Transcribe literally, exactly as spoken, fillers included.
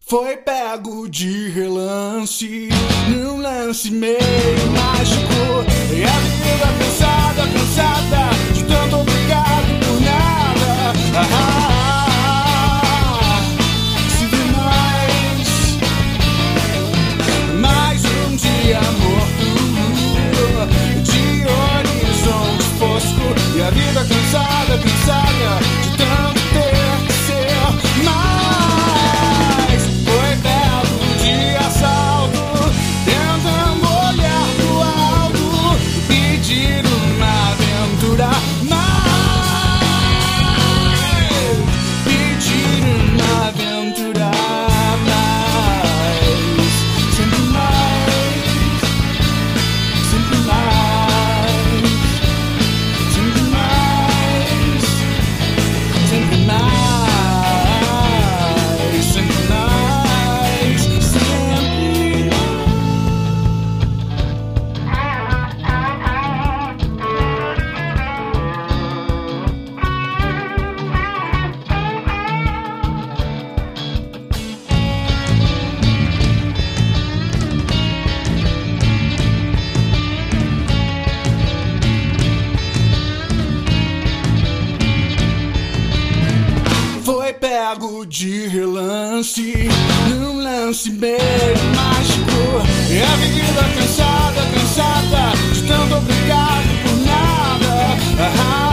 Foi pego de relance, num lance meio mágico. E a vida cansada, cansada de tanto obrigado por nada. Ah, ah, ah, se vê mais, mais um dia morto, de horizonte fosco. E a vida cansada, cansada de tanto ter que ser mais. Foi pego de relance, num lance meio mágico. E a vida cansada, cansada de tanto obrigado por nada. Ah,